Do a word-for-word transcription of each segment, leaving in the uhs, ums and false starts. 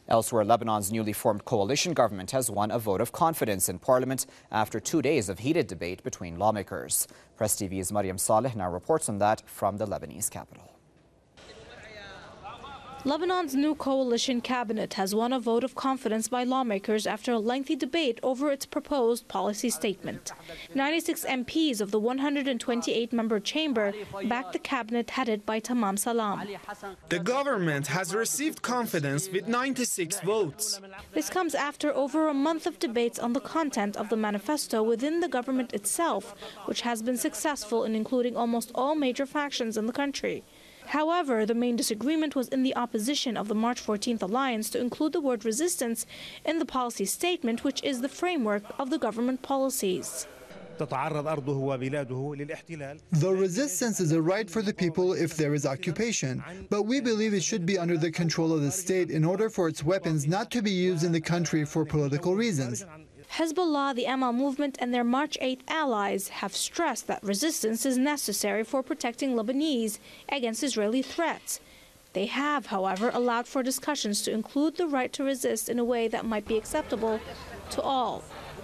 Elsewhere, Lebanon's newly formed coalition government has won a vote of confidence in parliament after two days of heated debate between lawmakers. Press T V's Mariam Saleh now reports on that from the Lebanese capital. Lebanon's new coalition cabinet has won a vote of confidence by lawmakers after a lengthy debate over its proposed policy statement. ninety-six M Ps of the one hundred twenty-eight member chamber backed the cabinet headed by Tamam Salam. The government has received confidence with ninety-six votes. This comes after over a month of debates on the content of the manifesto within the government itself, which has been successful in including almost all major factions in the country. However, the main disagreement was in the opposition of the March fourteenth alliance to include the word resistance in the policy statement, which is the framework of the government policies. The resistance is a right for the people if there is occupation, but we believe it should be under the control of the state in order for its weapons not to be used in the country for political reasons. Hezbollah, the Amal movement, and their March eighth allies have stressed that resistance is necessary for protecting Lebanese against Israeli threats. They have, however, allowed for discussions to include the right to resist in a way that might be acceptable to all.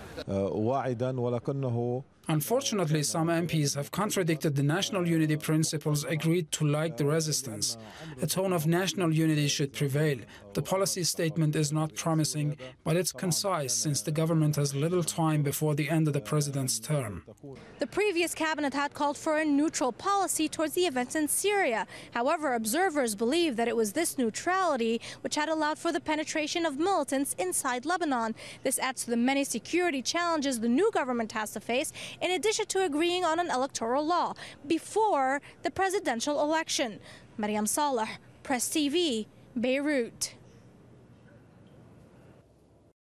Unfortunately, some M Ps have contradicted the national unity principles agreed to, like the resistance. A tone of national unity should prevail. The policy statement is not promising, but it's concise since the government has little time before the end of the president's term. The previous cabinet had called for a neutral policy towards the events in Syria. However, observers believe that it was this neutrality which had allowed for the penetration of militants inside Lebanon. This adds to the many security challenges the new government has to face, in addition to agreeing on an electoral law before the presidential election. Mariam Saleh, Press T V, Beirut.